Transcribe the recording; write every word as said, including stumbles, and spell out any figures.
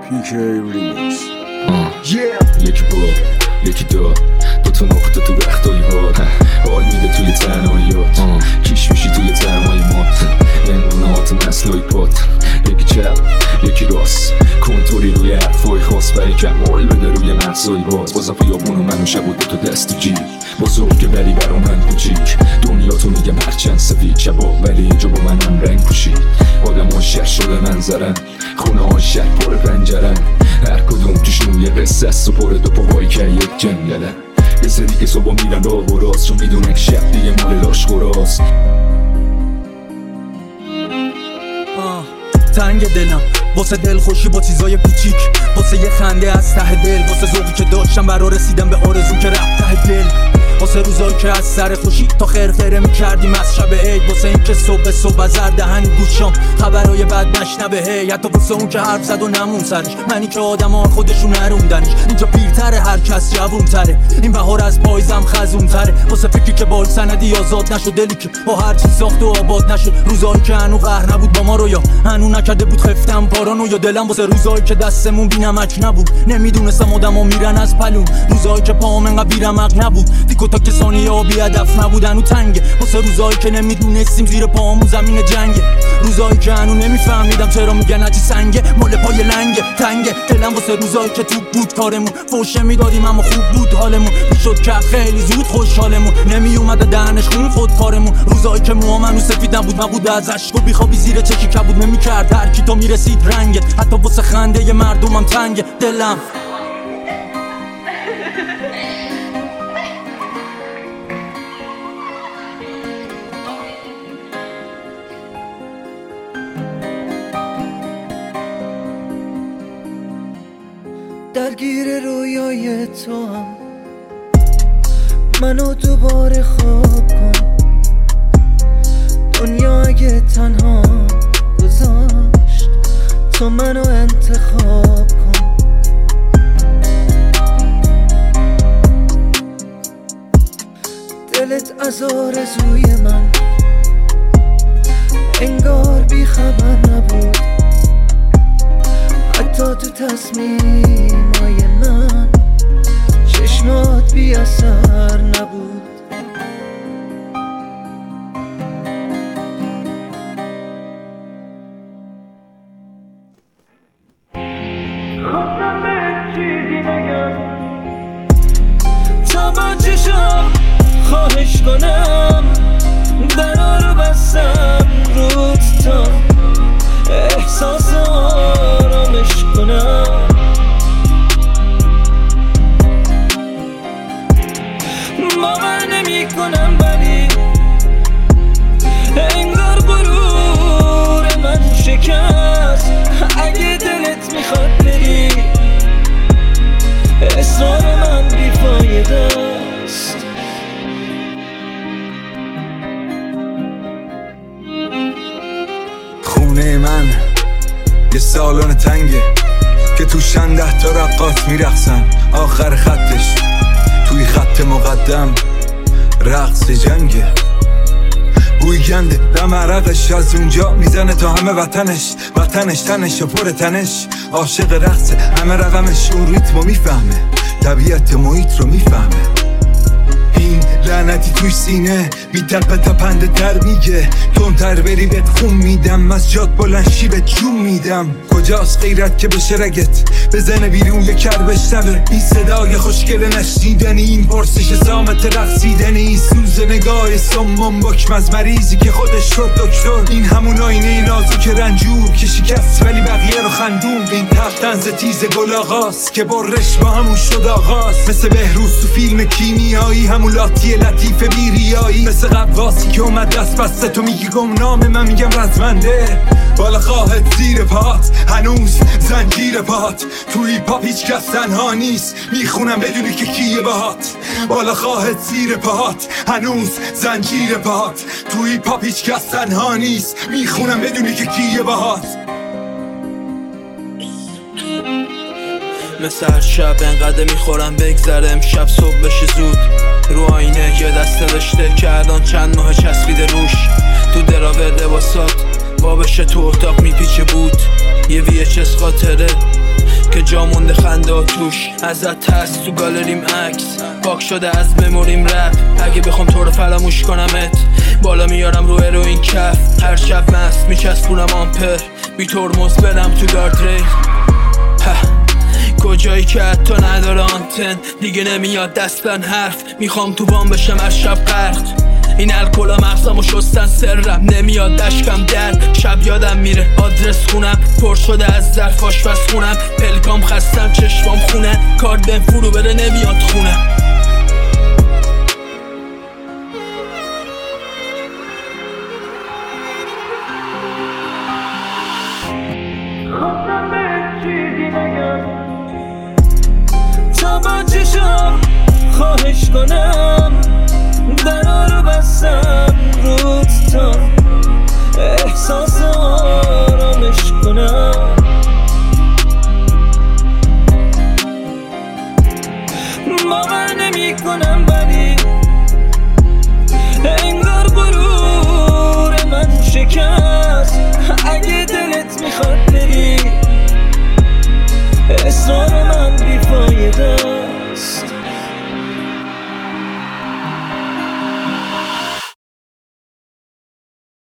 پیک ریمیکس. یکی با یکی دا دو تا نقطه تو وقتایی باد حال میده توی تنهاییات کیش میشی توی تنهای مات انگونات مسلای پات یکی چپ یکی راست کنتوری روی حرفای خاص برای کمال بده روی مغزای باز بازم خیابون و من و شب و دو تا دست تو جیب بزرگه ولی برا من کوچیک دنیا تو میگم هرچند سفید شبا ولی اینجا با منم رنگ پوشید آدم ها شهر شده منظرن خونه ها شهر پر پنجرن هر کدوم توشون یه قصه است و پر دو پاهایی که یک جنگلن یه سری که صبح میرن راه و راست چون میدونن که شب دیگه مال لاش خوراست. تنگ دلم واسه دل خوشی با چیزای کوچیک واسه یه خنده از ته دل واسه ذوقی که داشتم برا رسیدم به آرزو که رفت ته دل واسه روزایی که از سر خوشی تا خرخره میکردیم از شب عید واسه این که صبح صبح از هر دهن گوشام خبرای بد نشنبه هی حتی واسه اون که حرف زد و نمون سرش منی که آدم ها خودشون نروندنش اینجا پیرتره هر کس جوونتره این بهار از پایزم خزونتره واسه فکری که بال سندی آزاد نشد دلی که با هر چی ساخت و آباد نشد روزایی که هنو قهر نبود با ما رو یا هنو نکرده بود خفتم پارانو یا دلم واسه روزایی که دستمون بی‌نمک نبود نمیدونستم آدما میرن از پلون روزایی که پام انقدر بی‌رمق نبود دیگه تا کسانی ها بی هدف نبودن و تنگه واسه روزایی که نمیدونستیم زیر پامون زمین جنگه روزایی که هنو نمیفهمیدم چرا میگن هرچی سنگه مال پای لنگه تنگه دلم واسه روزایی که توپ بود کارمون فوشه میدادیم اما خوب بود حالمون میشد که خیلی زود خوشحالمون نمیومده دهنش خون خود کارمون روزایی که موها منو سفید نبود نبود از اشک و بیخوابی زیر چشی کبود نمیکرد هر کی تا میرسید رنگت حتی واسه خنده مردمم تنگه دلم درگیر رویای تو هم منو دوباره خواب کن دنیا اگه تنها گذاشت تو منو انتخاب کن دلت از آرزوی من انگار بی خبر نبود حتی تو تصمیمای من چشمات بی اثر نبود خواستم به چیزی نگم تا با چشم خواهش کنم درا رو بستم روت تا احساس آرامش کنم باور نمی کنم ولی انگار غرور من شکست اگه دلت میخواد بری اصرار من بیفایده است خونه من یه سالن تنگه که توشن ده تا رقاص میرقصن آخر خطش توی خط مقدم رقص جنگه بوی گنده دم عرقش از اونجا میزنه تا همه وطنش وطنش تنش و پر تنش عاشق رقصه همه رقمش اون ریتمو میفهمه طبیعت محیط رو میفهمه این لعنتی توی سینه بی تپه تپنده تر میگه تون تر بری بهت خون میدم از جات بلند شی به جون میدم کجاست غیرت که بشه رگت بزنه بیرون یه کر بشنوه این صدای خوشگل نشنیدنی این پرسش زامت رقصیدنی این سوز نگاه سمم بکم از مریضی که خودش شد دکتر این همون آینه نازو که رنجور که شکست ولی بقیه رو خندون این تختنز تیز گل آغاز که برش با همون شد آغاز مثل بهروز تو فیلم کیمیایی همون لاتی لطیف بیریایی مثل قواسی که اومد دست بسته تو میگی گمنامه من میگم رزمنده بالا خواهد زیر پات هنوز زنجیر پات توی پاپ هیچ کس تنها نیست میخونم بدونی که کیه باهات بالا خواهد زیر پات هنوز زنجیر پات توی پاپ هیچ کس تنها نیست میخونم بدونی که کیه باهات مثل هر شب انقدر میخورم بگذره امشب صبح بشه زود رو آینه یه دست نوشته که الان چند ماه چسبیده روش تو دراور لباسات با بشه تو اتاق میپیچه بود یه وی اچ اس خاطره که جا مونده خنده و توش ازت هست تو گالریم عکس پاک شده از مموریم رپ اگه بخوام تو رو فراموش کنمت بالا میارم رو هروئین کف هر شب مست میچسبونم آمپر بی ترمز برم تو گاردریل کجایی که حتی نداره آنتن دیگه نمیاد دستن حرف میخوام تو بام بشم از شب غرق این الکلا مغزمو شستن سرم نمیاد دشکم در شب یادم میره آدرس خونم پر شده از ظرف آشپز خونم پلکام خستم چشمام خونن کارت بهم فرو بره نمیاد خونم خواستم به چیزی نگم تا با چشم خواهش کنم درا رو بستم روت تا احساس آرامش کنم باور نمی کنم ولی انگار غرور من شکست اگه دلت میخواد بری اصرار من بیفایده